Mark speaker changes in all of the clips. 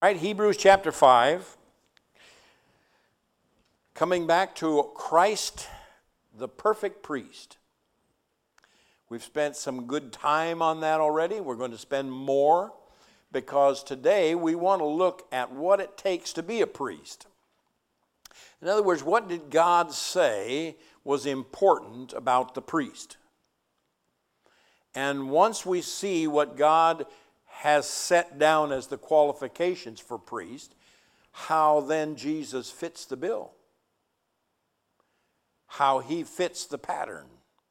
Speaker 1: All right, Hebrews chapter 5. Coming back to Christ, the perfect priest. We've spent some good time on that already. We're going to spend more because today we want to look at what it takes to be a priest. In other words, what did God say was important about the priest? And once we see what God has set down as the qualifications for priest, how then Jesus fits the bill, how he fits the pattern.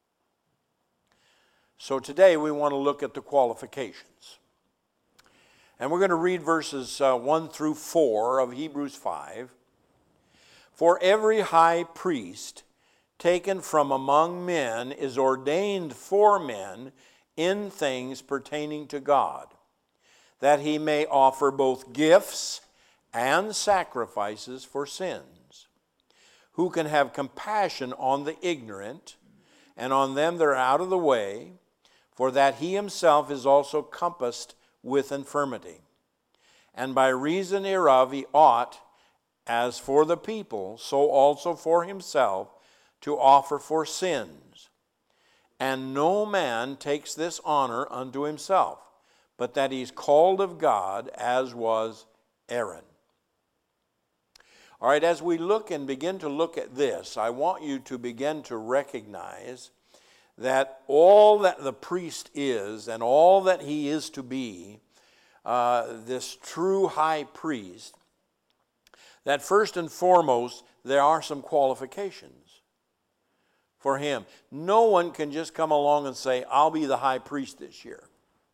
Speaker 1: So today we want to look at the qualifications. And we're going to read verses 1 through 4 of Hebrews 5. For every high priest taken from among men is ordained for men in things pertaining to God, that he may offer both gifts and sacrifices for sins, who can have compassion on the ignorant and on them that are out of the way, for that he himself is also compassed with infirmity. And by reason hereof he ought, as for the people, so also for himself, to offer for sins. And no man takes this honor unto himself, but that he's called of God, as was Aaron. All right, as we look and begin to look at this, I want you to begin to recognize that all that the priest is and all that he is to be, this true high priest, that first and foremost, there are some qualifications for him. No one can just come along and say, I'll be the high priest this year.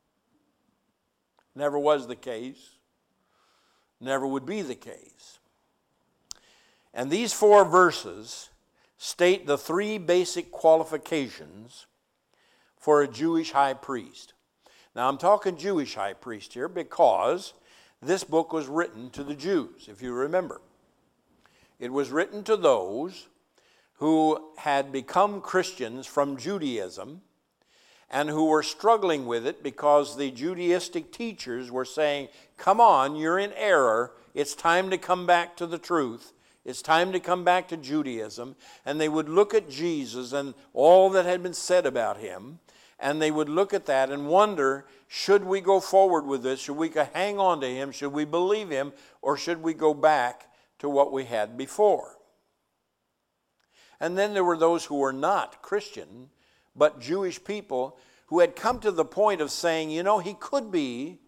Speaker 1: Never was the case. Never would be the case. And these 4 verses state the 3 basic qualifications for a Jewish high priest. Now I'm talking Jewish high priest here because this book was written to the Jews, if you remember. It was written to those who had become Christians from Judaism and who were struggling with it because the Judaistic teachers were saying, come on, you're in error. It's time to come back to the truth. It's time to come back to Judaism. And they would look at Jesus and all that had been said about him, and they would look at that and wonder, should we go forward with this? Should we hang on to him? Should we believe him? Or should we go back to what we had before? And then there were those who were not Christian, but Jewish people who had come to the point of saying, you know, he could be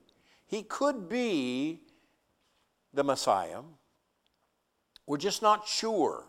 Speaker 1: the Messiah. We're just not sure.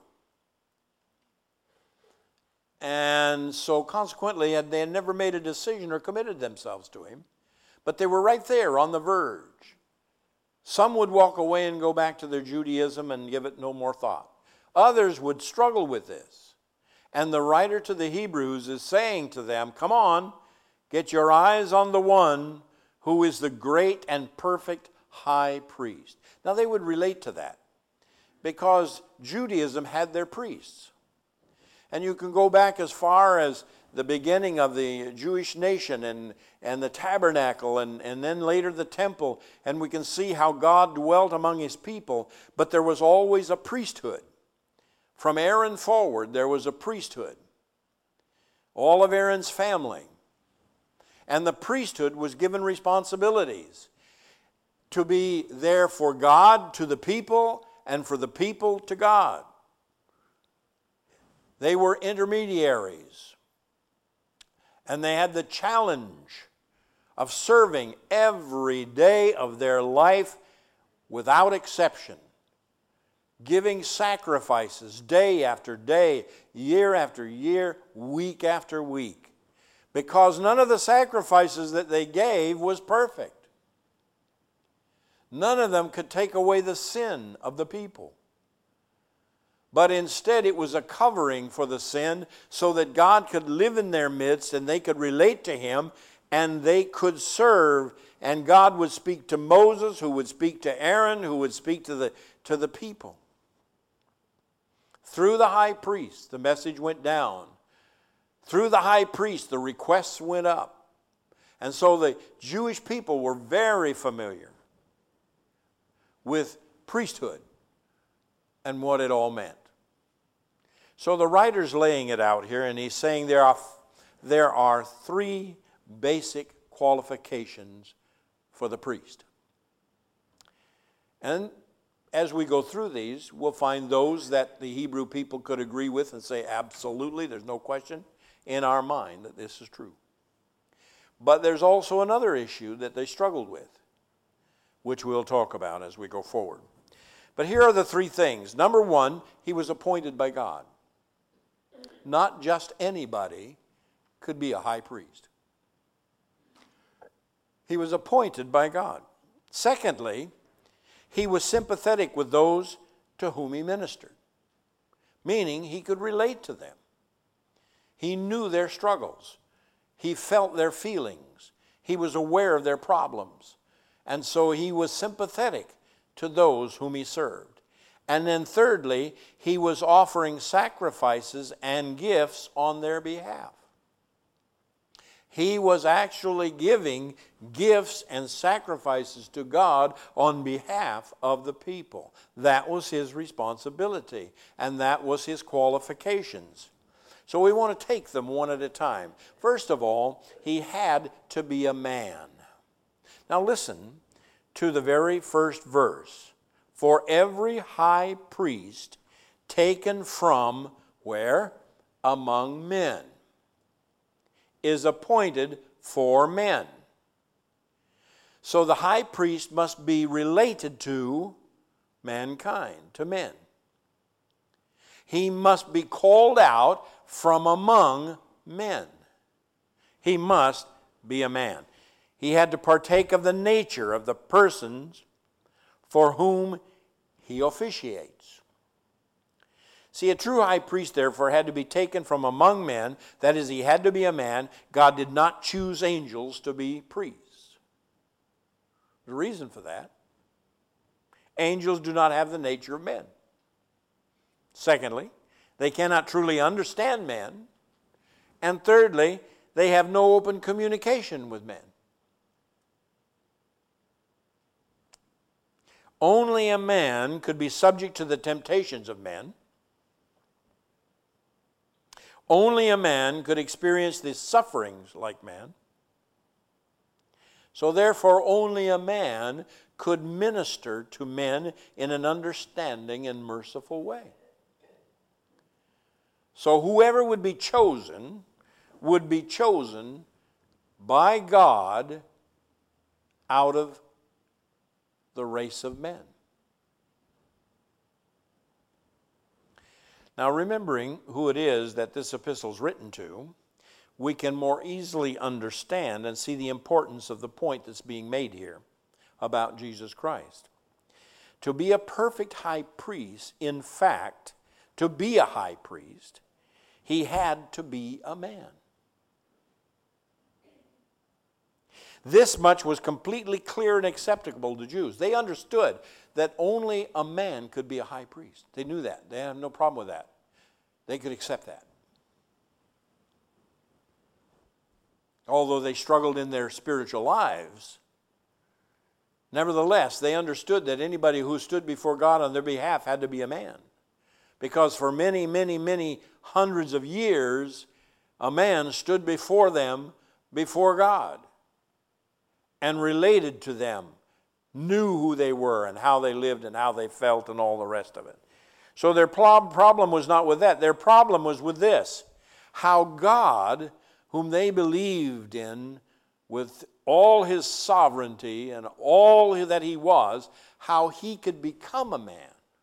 Speaker 1: And so consequently, they had never made a decision or committed themselves to him. But they were right there on the verge. Some would walk away and go back to their Judaism and give it no more thought. Others would struggle with this. And the writer to the Hebrews is saying to them, come on, get your eyes on the one who is the great and perfect high priest. Now they would relate to that because Judaism had their priests. And you can go back as far as the beginning of the Jewish nation and the tabernacle and then later the temple, and we can see how God dwelt among his people, but there was always a priesthood. From Aaron forward, there was a priesthood. All of Aaron's family. And the priesthood was given responsibilities to be there for God to the people and for the people to God. They were intermediaries. And they had the challenge of serving every day of their life without exception. Giving sacrifices day after day, year after year, week after week. Because none of the sacrifices that they gave was perfect. None of them could take away the sin of the people. But instead it was a covering for the sin so that God could live in their midst and they could relate to him and they could serve. And God would speak to Moses, who would speak to Aaron, who would speak to the people. Through the high priest, the message went down. Through the high priest, the requests went up. And so the Jewish people were very familiar with priesthood and what it all meant. So the writer's laying it out here, and he's saying there are three basic qualifications for the priest. And as we go through these, we'll find those that the Hebrew people could agree with and say, absolutely, there's no question in our mind that this is true. But there's also another issue that they struggled with, which we'll talk about as we go forward. But here are the three things. Number one, he was appointed by God. Not just anybody could be a high priest. He was appointed by God. Secondly, he was sympathetic with those to whom he ministered, meaning he could relate to them. He knew their struggles. He felt their feelings. He was aware of their problems. And so he was sympathetic to those whom he served. And then thirdly, he was offering sacrifices and gifts on their behalf. He was actually giving gifts and sacrifices to God on behalf of the people. That was his responsibility, and that was his qualifications. So we want to take them one at a time. First of all, he had to be a man. Now listen to the very first verse. For every high priest taken from, where? Among men, is appointed for men. So the high priest must be related to mankind, to men. He must be called out from among men. He must be a man. He had to partake of the nature of the persons for whom he officiates. See, a true high priest, therefore, had to be taken from among men. That is, he had to be a man. God did not choose angels to be priests. There's a reason for that. Angels do not have the nature of men. Secondly, they cannot truly understand men. And thirdly, they have no open communication with men. Only a man could be subject to the temptations of men. Only a man could experience the sufferings like man. So therefore, only a man could minister to men in an understanding and merciful way. So whoever would be chosen by God out of the race of men. Now, remembering who it is that this epistle is written to, we can more easily understand and see the importance of the point that's being made here about Jesus Christ. To be a perfect high priest, in fact, to be a high priest, he had to be a man. This much was completely clear and acceptable to Jews. They understood that only a man could be a high priest. They knew that. They had no problem with that. They could accept that. Although they struggled in their spiritual lives, nevertheless, they understood that anybody who stood before God on their behalf had to be a man. Because for many, many, many hundreds of years, a man stood before them, before God, and related to them, knew who they were and how they lived and how they felt and all the rest of it. So their problem was not with that. Their problem was with this: how God, whom they believed in with all his sovereignty and all that he was, how he could become a man.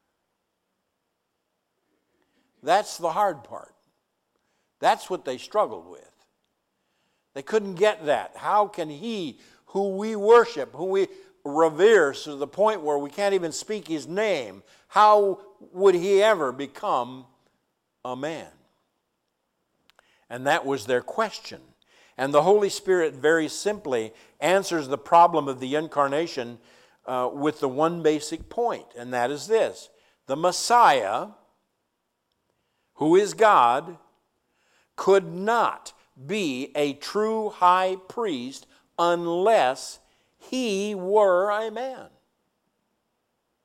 Speaker 1: That's the hard part. That's what they struggled with. They couldn't get that. How can he, who we worship, who we revere to the point where we can't even speak his name, how would he ever become a man? And that was their question. And the Holy Spirit very simply answers the problem of the incarnation with the one basic point, and that is this: the Messiah, who is God, could not be a true high priest unless he were a man.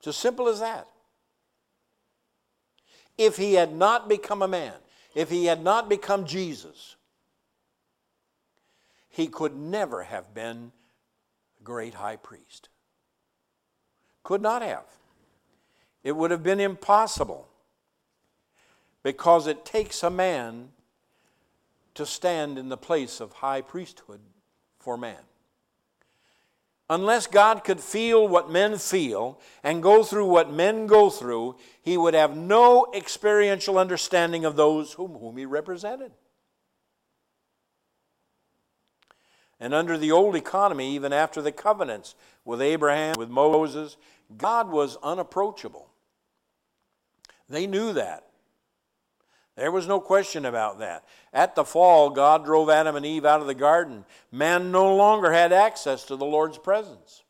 Speaker 1: It's as simple as that. If he had not become a man, if he had not become Jesus, he could never have been a great high priest. Could not have. It would have been impossible, because it takes a man to stand in the place of high priesthood for man. Unless God could feel what men feel and go through what men go through, he would have no experiential understanding of those whom he represented. And under the old economy, even after the covenants with Abraham, with Moses, God was unapproachable. They knew that. There was no question about that. At the fall, God drove Adam and Eve out of the garden. Man no longer had access to the Lord's presence.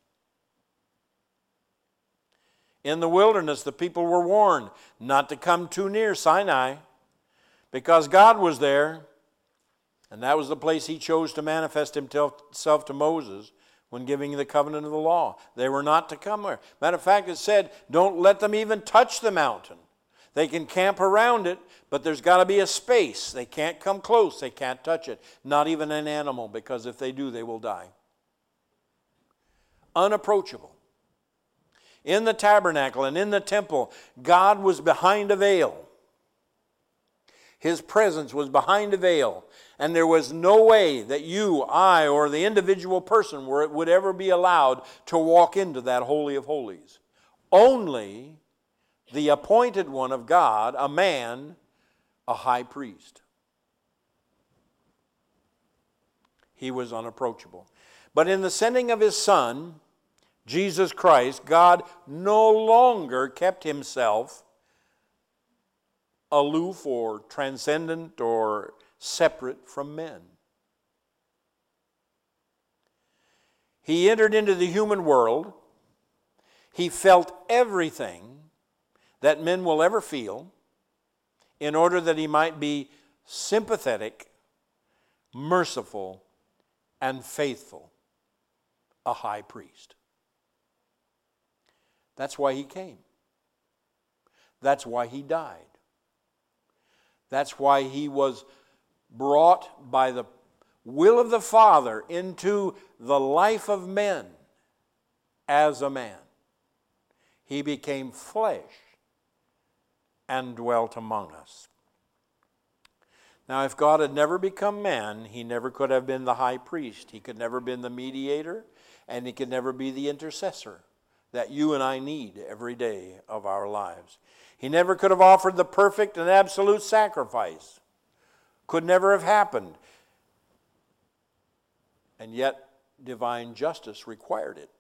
Speaker 1: In the wilderness, the people were warned not to come too near Sinai, because God was there, and that was the place he chose to manifest himself to Moses when giving the covenant of the law. They were not to come there. Matter of fact, it said, don't let them even touch the mountain. They can camp around it, but there's got to be a space. They can't come close. They can't touch it. Not even an animal, because if they do, they will die. Unapproachable. In the tabernacle and in the temple, God was behind a veil. His presence was behind a veil. And there was no way that you, I, or the individual person would ever be allowed to walk into that Holy of Holies. Only the appointed one of God, a man, a high priest. He was unapproachable. But in the sending of his Son, Jesus Christ, God no longer kept himself aloof or transcendent or separate from men. He entered into the human world. He felt everything that men will ever feel, in order that he might be sympathetic, merciful, and faithful, a high priest. That's why he came. That's why he died. That's why he was brought by the will of the Father into the life of men as a man. He became flesh and dwelt among us. Now, if God had never become man, he never could have been the high priest. He could never have been the mediator, and he could never be the intercessor that you and I need every day of our lives. He never could have offered the perfect and absolute sacrifice. Could never have happened. And yet, divine justice required it.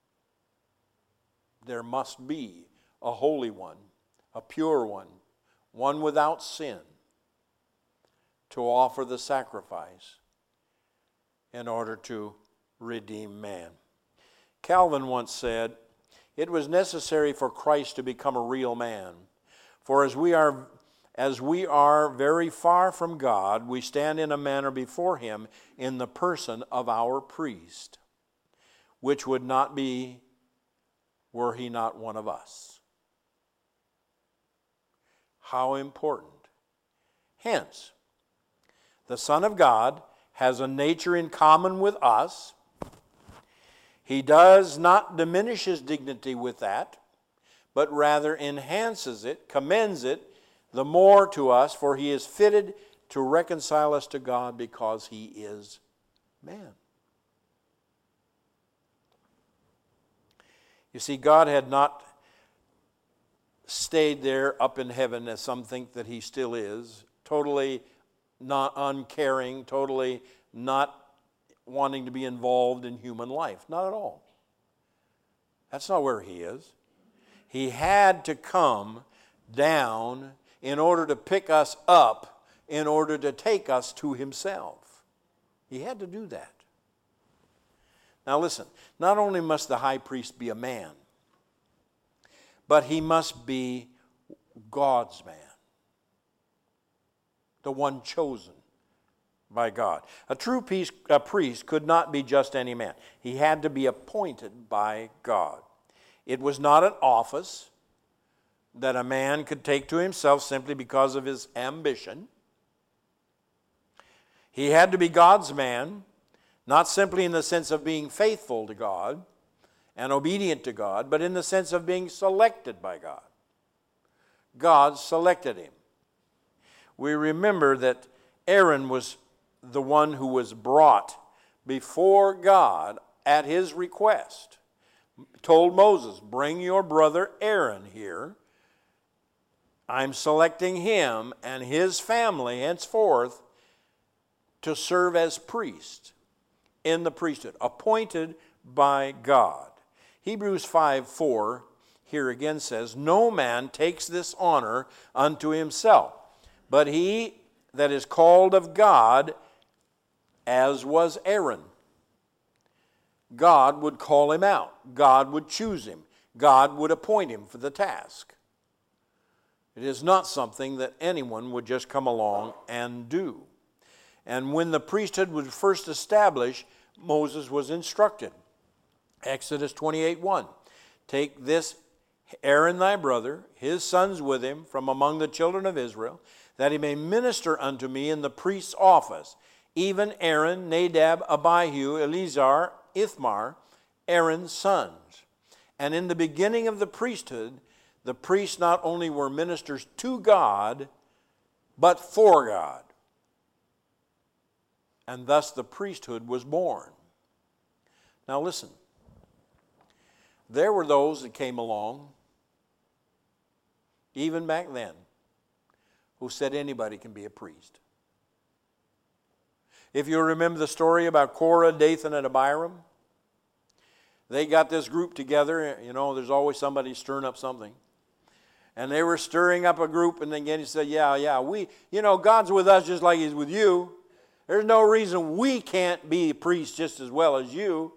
Speaker 1: There must be a holy one, a pure one without sin, to offer the sacrifice in order to redeem man. Calvin once said, "It was necessary for Christ to become a real man, for as we are very far from God, we stand in a manner before him in the person of our priest, which would not be were he not one of us." How important. Hence, the Son of God has a nature in common with us. He does not diminish his dignity with that, but rather enhances it, commends it the more to us, for he is fitted to reconcile us to God because he is man. You see, God had not stayed there up in heaven, as some think that he still is, totally not uncaring, totally not wanting to be involved in human life. Not at all. That's not where he is. He had to come down in order to pick us up, in order to take us to himself. He had to do that. Now listen, not only must the high priest be a man, but he must be God's man, the one chosen by God. A true priest could not be just any man. He had to be appointed by God. It was not an office that a man could take to himself simply because of his ambition. He had to be God's man, not simply in the sense of being faithful to God and obedient to God, but in the sense of being selected by God. God selected him. We remember that Aaron was the one who was brought before God at his request. Told Moses, bring your brother Aaron here. I'm selecting him and his family henceforth to serve as priest in the priesthood, appointed by God. Hebrews 5:4 here again says, no man takes this honor unto himself, but he that is called of God, as was Aaron. God would call him out. God would choose him. God would appoint him for the task. It is not something that anyone would just come along and do. And when the priesthood was first established, Moses was instructed. Exodus 28:1, take this Aaron thy brother, his sons with him, from among the children of Israel, that he may minister unto me in the priest's office, even Aaron, Nadab, Abihu, Eleazar, Ithamar, Aaron's sons. And in the beginning of the priesthood, the priests not only were ministers to God, but for God. And thus the priesthood was born. Now listen, there were those that came along, even back then, who said anybody can be a priest. If you remember the story about Korah, Dathan, and Abiram, they got this group together. You know, there's always somebody stirring up something. And they were stirring up a group, and then again he said, God's with us just like he's with you. There's no reason we can't be priests just as well as you.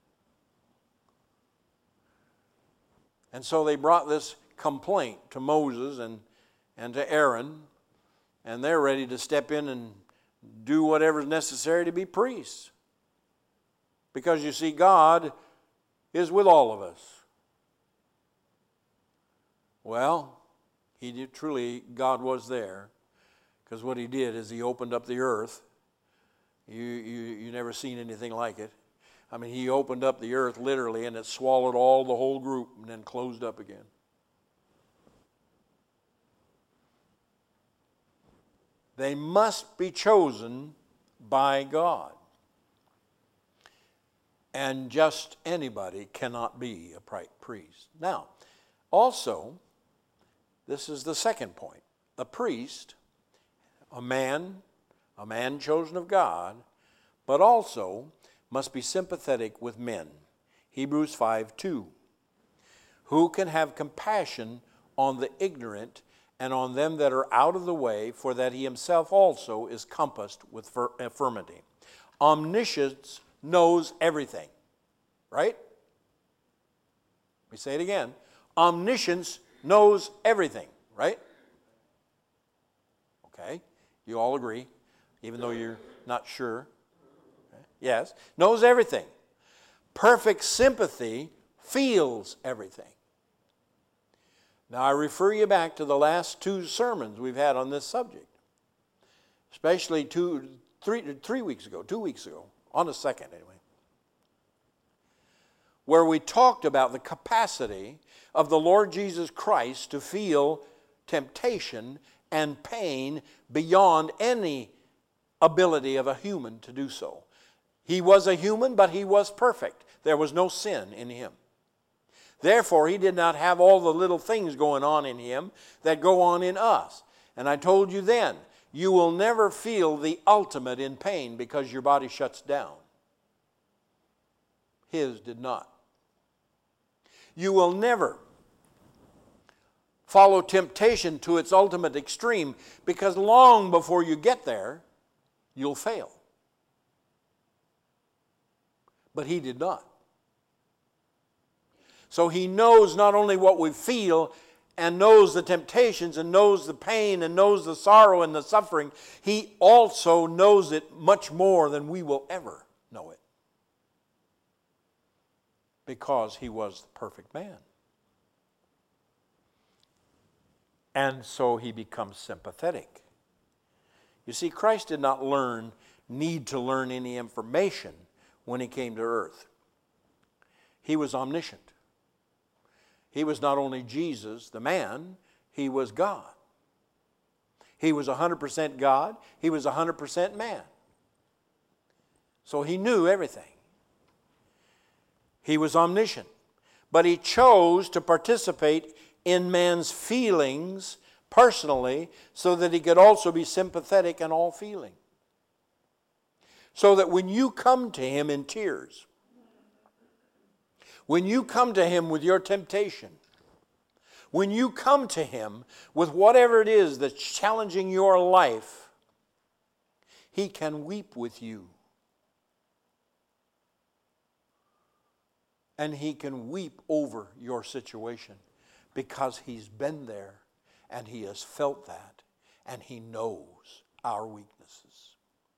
Speaker 1: And so they brought this complaint to Moses and to Aaron, and they're ready to step in and do whatever's necessary to be priests. Because you see, God is with all of us. Well, God was there, because what he did is he opened up the earth. You never seen anything like it. I mean, he opened up the earth literally, and it swallowed the whole group and then closed up again. They must be chosen by God. And just anybody cannot be a priest. Now, also, this is the second point. The priest, a man chosen of God, but also must be sympathetic with men. Hebrews 5:2. Who can have compassion on the ignorant and on them that are out of the way, for that he himself also is compassed with infirmity. Omniscience knows everything, right? Let me say it again. Omniscience knows everything, right? Okay, you all agree, even though you're not sure. Okay. Yes, knows everything. Perfect sympathy feels everything. Now, I refer you back to the last two sermons we've had on this subject, especially 2 weeks ago, on the second anyway, where we talked about the capacity of the Lord Jesus Christ to feel temptation and pain beyond any ability of a human to do so. He was a human, but he was perfect. There was no sin in him. Therefore, he did not have all the little things going on in him that go on in us. And I told you then, you will never feel the ultimate in pain because your body shuts down. His did not. You will never follow temptation to its ultimate extreme because long before you get there, you'll fail. But he did not. So he knows not only what we feel and knows the temptations and knows the pain and knows the sorrow and the suffering, he also knows it much more than we will ever know it. Because he was the perfect man. And so he becomes sympathetic. You see, Christ did not need to learn any information when he came to earth. He was omniscient. He was not only Jesus, the man, he was God. He was 100% God. He was 100% man. So he knew everything. He was omniscient. But he chose to participate in man's feelings personally so that he could also be sympathetic in all feeling. So that when you come to him in tears, when you come to him with your temptation, when you come to him with whatever it is that's challenging your life, he can weep with you. And he can weep over your situation because he's been there and he has felt that and he knows our weaknesses.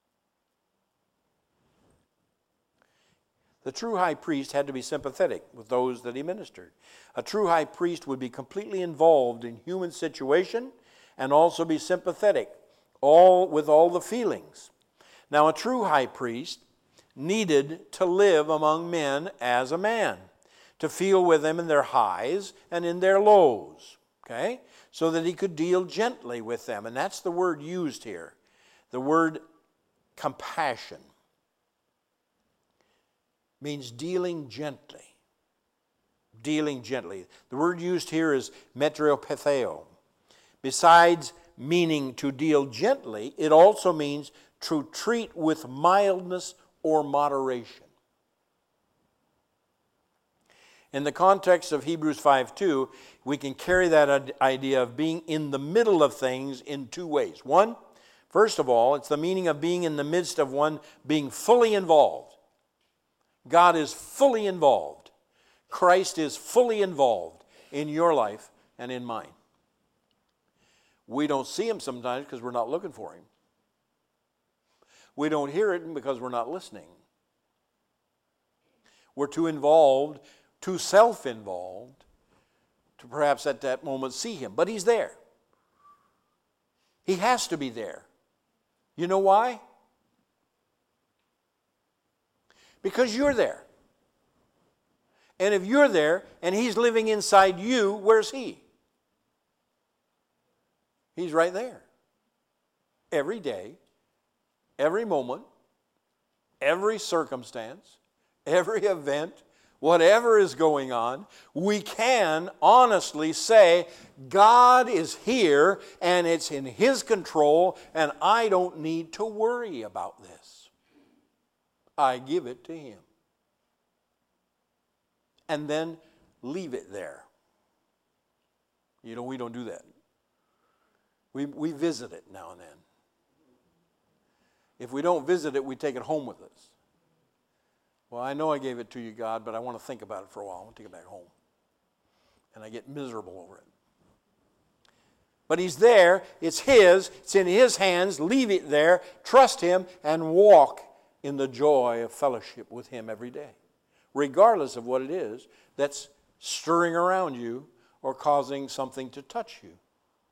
Speaker 1: The true high priest had to be sympathetic with those that he ministered. A true high priest would be completely involved in human situation and also be sympathetic with all the feelings. Now, a true high priest needed to live among men as a man, to feel with them in their highs and in their lows, okay? So that he could deal gently with them. And that's the word used here, the word compassion. Means dealing gently. Dealing gently. The word used here is metriopatheo. Besides meaning to deal gently, it also means to treat with mildness or moderation. In the context of Hebrews 5:2, we can carry that idea of being in the middle of things in two ways. One, first of all, it's the meaning of being in the midst of one being fully involved. God is fully involved. Christ is fully involved in your life and in mine. We don't see him sometimes because we're not looking for him. We don't hear it because we're not listening. We're too involved, too self-involved to perhaps at that moment see him. But he's there. He has to be there. You know why? Because you're there. And if you're there and he's living inside you, where's he? He's right there. Every day, every moment, every circumstance, every event, whatever is going on, we can honestly say, God is here and it's in his control and I don't need to worry about this. I give it to him. And then leave it there. You know, we don't do that. We visit it now and then. If we don't visit it, we take it home with us. Well, I know I gave it to you, God, but I want to think about it for a while. I want to take it back home. And I get miserable over it. But he's there. It's his. It's in his hands. Leave it there. Trust him and walk in the joy of fellowship with him every day, regardless of what it is that's stirring around you or causing something to touch you.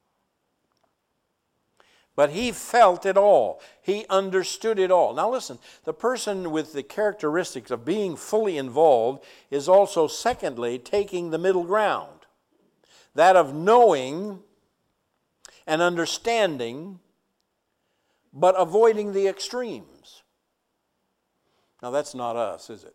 Speaker 1: But he felt it all. He understood it all. Now listen, the person with the characteristics of being fully involved is also, secondly, taking the middle ground. That of knowing and understanding, but avoiding the extremes. Now that's not us, is it?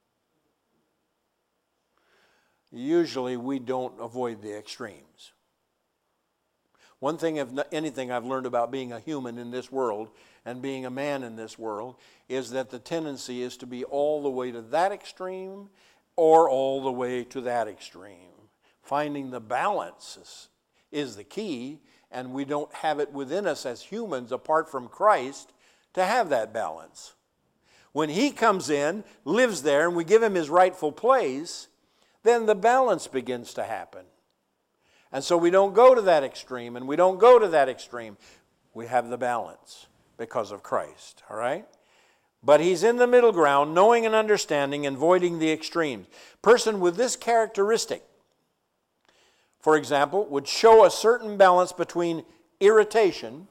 Speaker 1: Usually we don't avoid the extremes. One thing, if anything, I've learned about being a human in this world and being a man in this world is that the tendency is to be all the way to that extreme or all the way to that extreme. Finding the balance is the key, and we don't have it within us as humans apart from Christ to have that balance. When he comes in, lives there, and we give him his rightful place, then the balance begins to happen. And so we don't go to that extreme, and we don't go to that extreme. We have the balance because of Christ, all right? But he's in the middle ground, knowing and understanding, and avoiding the extremes. Person with this characteristic for example, would show a certain balance between irritation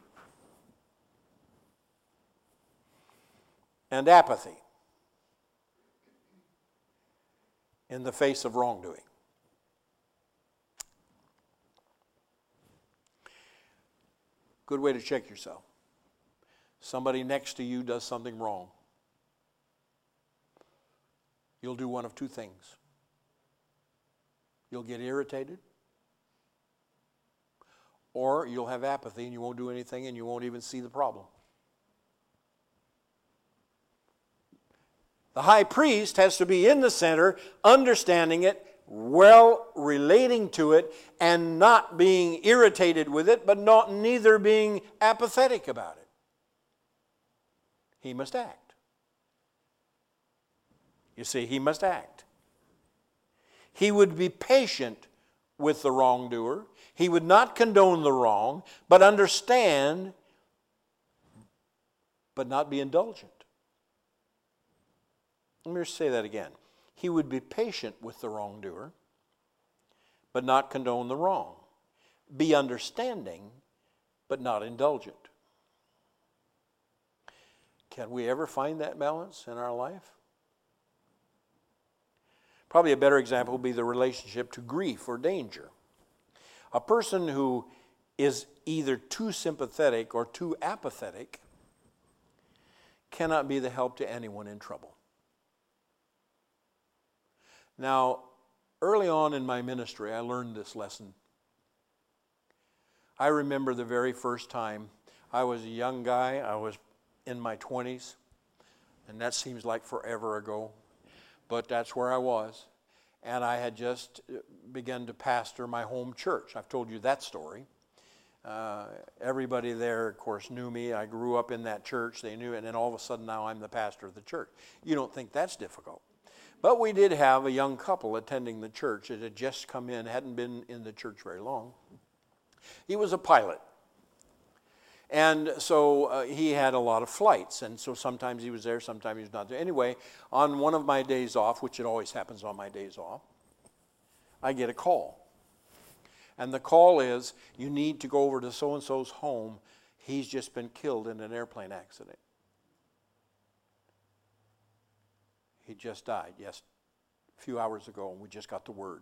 Speaker 1: and apathy in the face of wrongdoing. Good way to check yourself. Somebody next to you does something wrong. You'll do one of two things. You'll get irritated, or you'll have apathy and you won't do anything and you won't even see the problem. The high priest has to be in the center, understanding it, well relating to it, and not being irritated with it, but neither being apathetic about it. He must act. You see, he must act. He would be patient with the wrongdoer. He would not condone the wrong, but understand, but not be indulgent. Let me just say that again. He would be patient with the wrongdoer, but not condone the wrong. Be understanding, but not indulgent. Can we ever find that balance in our life? Probably a better example would be the relationship to grief or danger. A person who is either too sympathetic or too apathetic cannot be the help to anyone in trouble. Now, early on in my ministry, I learned this lesson. I remember the very first time I was a young guy. I was in my 20s, and that seems like forever ago, but that's where I was. And I had just begun to pastor my home church. I've told you that story. Everybody there, of course, knew me. I grew up in that church. They knew it, and then all of a sudden now I'm the pastor of the church. You don't think that's difficult. But we did have a young couple attending the church. It had just come in, hadn't been in the church very long. He was a pilot. And so he had a lot of flights, and so sometimes he was there, sometimes he was not there. Anyway, on one of my days off, which it always happens on my days off, I get a call. And the call is, you need to go over to so-and-so's home. He's just been killed in an airplane accident. He just died, yes, a few hours ago, and we just got the word.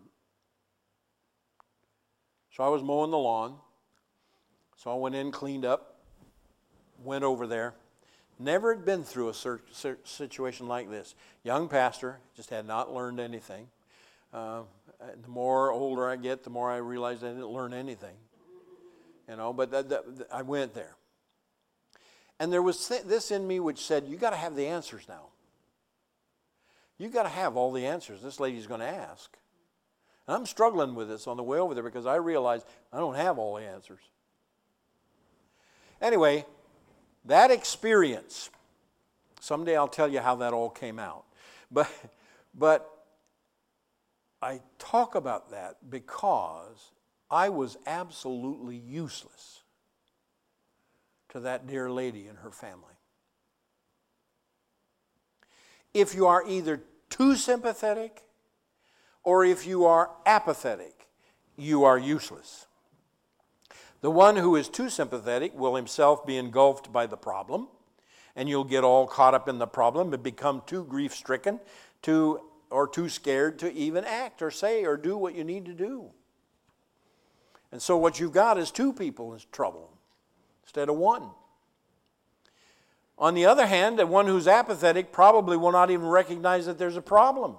Speaker 1: So I was mowing the lawn. So I went in, cleaned up, went over there. Never had been through a situation like this. Young pastor, just had not learned anything. The more older I get, the more I realize I didn't learn anything. But I went there. And there was this in me which said, you got to have the answers now. You got to have all the answers this lady's going to ask. And I'm struggling with this on the way over there because I realize I don't have all the answers. Anyway, that experience, someday I'll tell you how that all came out. But I talk about that because I was absolutely useless to that dear lady and her family. If you are either too sympathetic or if you are apathetic, you are useless. The one who is too sympathetic will himself be engulfed by the problem, and you'll get all caught up in the problem and become too grief-stricken or too scared to even act or say or do what you need to do. And so what you've got is two people in trouble instead of one. On the other hand, the one who's apathetic probably will not even recognize that there's a problem,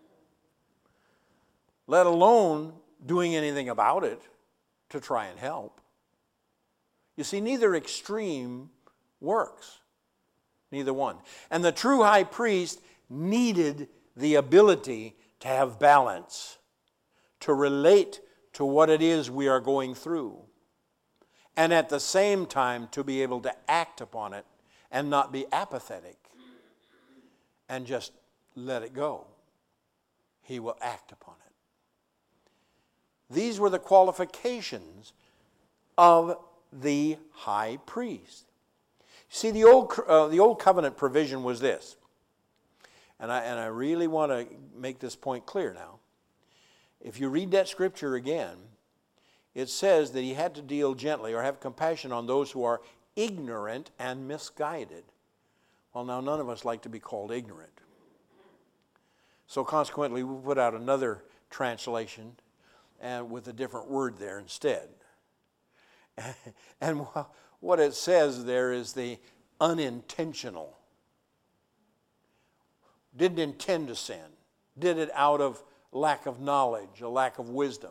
Speaker 1: let alone doing anything about it to try and help. You see, neither extreme works, neither one. And the true high priest needed the ability to have balance, to relate to what it is we are going through, and at the same time to be able to act upon it and not be apathetic and just let it go. He will act upon it. These were the qualifications of the high priest. See, the old covenant provision was this, and I really want to make this point clear now. If you read that scripture again, it says that he had to deal gently or have compassion on those who are ignorant and misguided. Well, now none of us like to be called ignorant. So consequently, we put out another translation and with a different word there instead. And what it says there is the unintentional. Didn't intend to sin. Did it out of lack of knowledge, a lack of wisdom.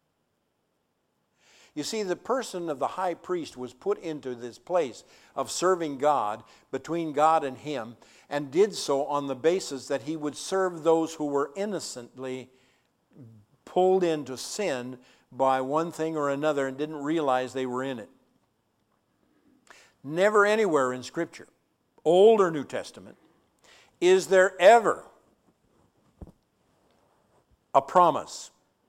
Speaker 1: You see, the person of the high priest was put into this place of serving God, between God and him, and did so on the basis that he would serve those who were innocently pulled into sin by one thing or another and didn't realize they were in it. Never anywhere in Scripture, Old or New Testament, is there ever a promise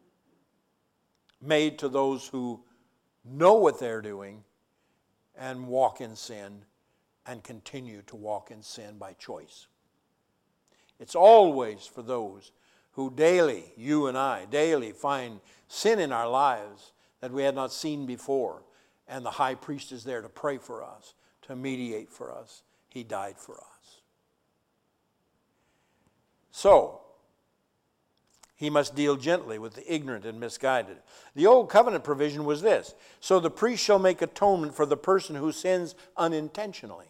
Speaker 1: made to those who know what they're doing and walk in sin and continue to walk in sin by choice. It's always for those who daily, you and I, daily find sin in our lives that we had not seen before. And the high priest is there to pray for us, to mediate for us. He died for us. So, he must deal gently with the ignorant and misguided. The old covenant provision was this: so the priest shall make atonement for the person who sins unintentionally.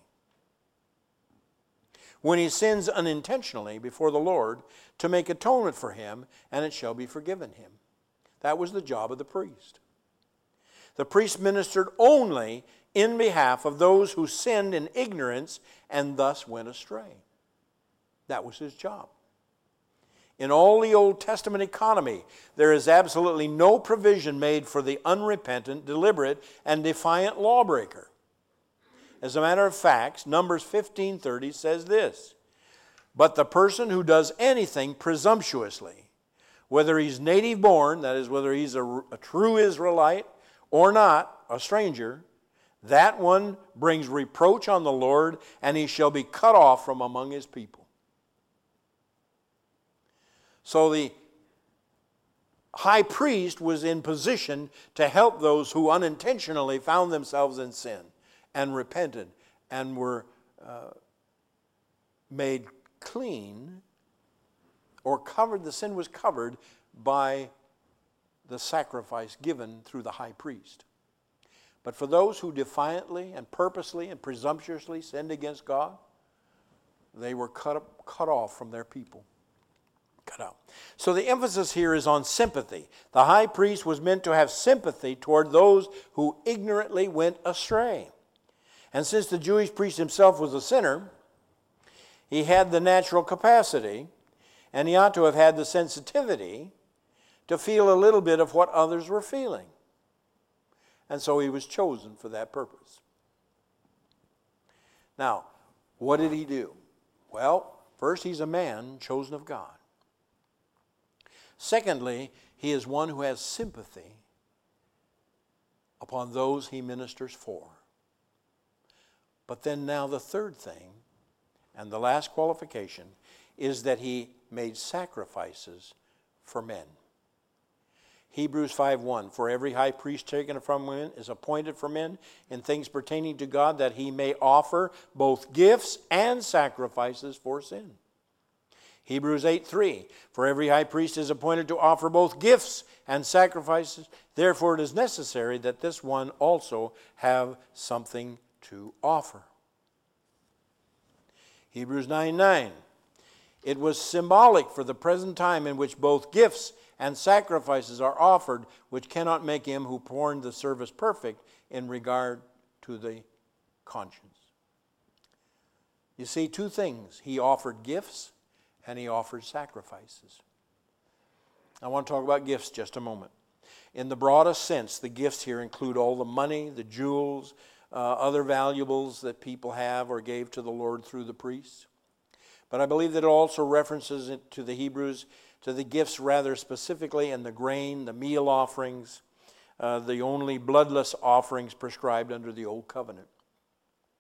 Speaker 1: When he sins unintentionally before the Lord, to make atonement for him, and it shall be forgiven him. That was the job of the priest. The priest ministered only in behalf of those who sinned in ignorance and thus went astray. That was his job. In all the Old Testament economy, there is absolutely no provision made for the unrepentant, deliberate, and defiant lawbreaker. As a matter of fact, Numbers 15:30 says this: but the person who does anything presumptuously, whether he's native born, that is, whether he's a true Israelite or not, a stranger, that one brings reproach on the Lord, and he shall be cut off from among his people. So the high priest was in position to help those who unintentionally found themselves in sin and repented and were made clean or covered. The sin was covered by the sacrifice given through the high priest. But for those who defiantly and purposely and presumptuously sinned against God, they were cut off from their people. Cut out. So the emphasis here is on sympathy. The high priest was meant to have sympathy toward those who ignorantly went astray. And since the Jewish priest himself was a sinner, he had the natural capacity, and he ought to have had the sensitivity to feel a little bit of what others were feeling. And so he was chosen for that purpose. Now, what did he do? Well, first, he's a man chosen of God. Secondly, he is one who has sympathy upon those he ministers for. But then now the third thing, and the last qualification, is that he made sacrifices for men. Hebrews 5:1, for every high priest taken from men is appointed for men in things pertaining to God, that he may offer both gifts and sacrifices for sin. Hebrews 8:3, for every high priest is appointed to offer both gifts and sacrifices. Therefore it is necessary that this one also have something to offer. Hebrews 9:9, it was symbolic for the present time in which both gifts and sacrifices are offered, which cannot make him who performed the service perfect in regard to the conscience. You see, two things. He offered gifts and he offered sacrifices. I want to talk about gifts just a moment. In the broadest sense, the gifts here include all the money, the jewels, other valuables that people have or gave to the Lord through the priests. But I believe that it also references it to the Hebrews, to the gifts rather specifically, and the grain, the meal offerings, the only bloodless offerings prescribed under the Old Covenant.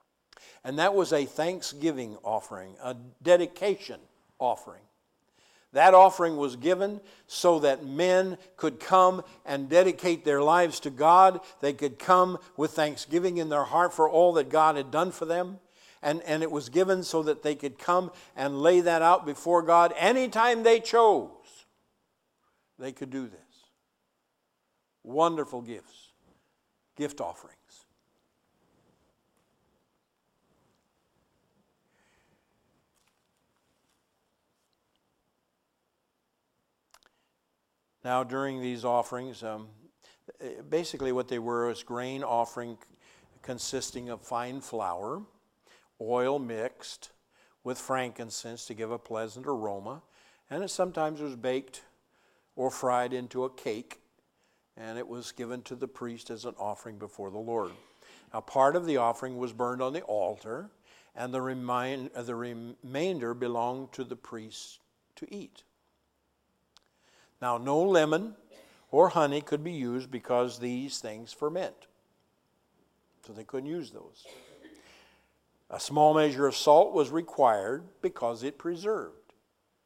Speaker 1: And that was a thanksgiving offering, a dedication offering. That offering was given so that men could come and dedicate their lives to God. They could come with thanksgiving in their heart for all that God had done for them. And it was given so that they could come and lay that out before God anytime they chose. They could do this. Wonderful gifts, gift offerings. Now, during these offerings, basically what they were was grain offering consisting of fine flour, oil mixed with frankincense to give a pleasant aroma, and it sometimes was baked or fried into a cake, and it was given to the priest as an offering before the Lord. Now, part of the offering was burned on the altar, and the remainder belonged to the priest to eat. Now, no lemon or honey could be used because these things ferment. So they couldn't use those. A small measure of salt was required because it preserved.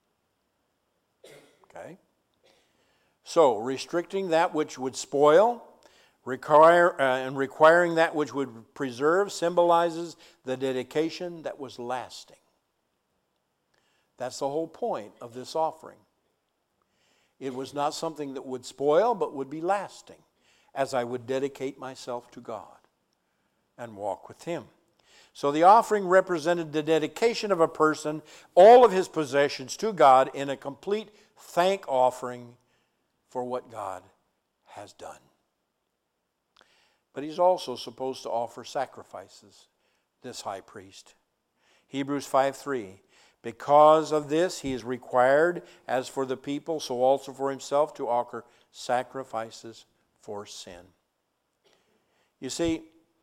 Speaker 1: Okay? So, restricting that which would spoil and requiring that which would preserve symbolizes the dedication that was lasting. That's the whole point of this offering. It was not something that would spoil, but would be lasting, as I would dedicate myself to God and walk with Him. So the offering represented the dedication of a person, all of his possessions to God in a complete thank offering for what God has done. But he's also supposed to offer sacrifices, this high priest. Hebrews 5:3. Because of this, he is required, as for the people, so also for himself, to offer sacrifices for sin. You see,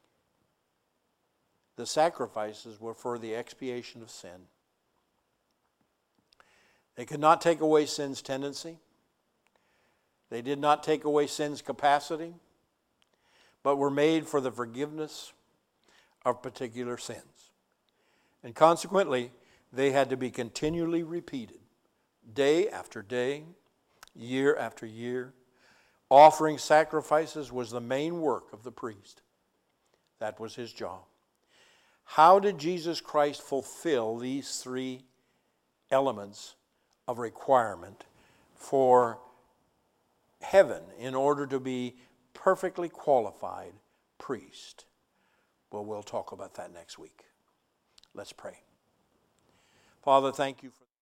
Speaker 1: the sacrifices were for the expiation of sin. They could not take away sin's tendency. They did not take away sin's capacity, but were made for the forgiveness of particular sins. And consequently, they had to be continually repeated, day after day, year after year. Offering sacrifices was the main work of the priest. That was his job. How did Jesus Christ fulfill these three elements of requirement for heaven in order to be perfectly qualified priest? Well, we'll talk about that next week. Let's pray. Father, thank you for